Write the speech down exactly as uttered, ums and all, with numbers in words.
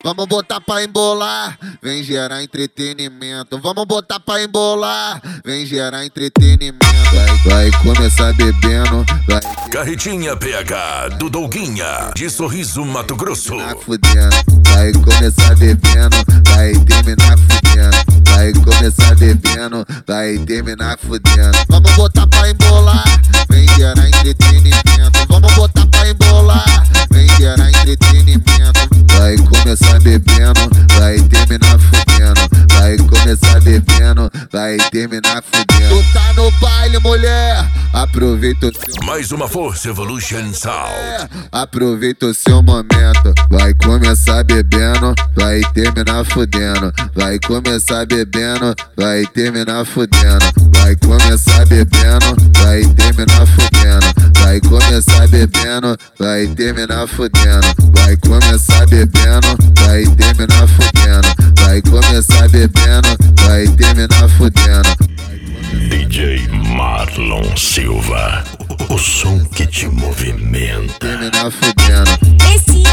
Vamos botar pra embolar, vem gerar entretenimento. Vamos botar pra embolar, vem gerar entretenimento. Vai, vai começar bebendo, vai. Carretinha P H do Douguinha, de Sorriso, Mato Grosso. Vai fudendo, vai começar bebendo, vai terminar fudendo. Vai começar bebendo, vai terminar fudendo. Vamos botar pra embolar, vem gerar entretenimento. Vamos botar pra embolar, vem gerar entretenimento. Vai começar bebendo, vai terminar fudendo. Vai começar bebendo, vai terminar fudendo. Tu tá no baile, mulher, aproveita o seu... Mais uma Força Evolution Sound. Aproveita o seu momento. Vai começar bebendo, vai terminar fudendo. Vai começar bebendo, vai terminar fudendo. Vai começar bebendo, vai terminar fudendo. Vai começar bebendo, vai terminar fudendo. Vai começar bebendo, vai terminar fudendo. Vai começar bebendo, vai terminar fudendo. D J Marlon Silva, o som que te movimenta. Terminar fudendo. Esse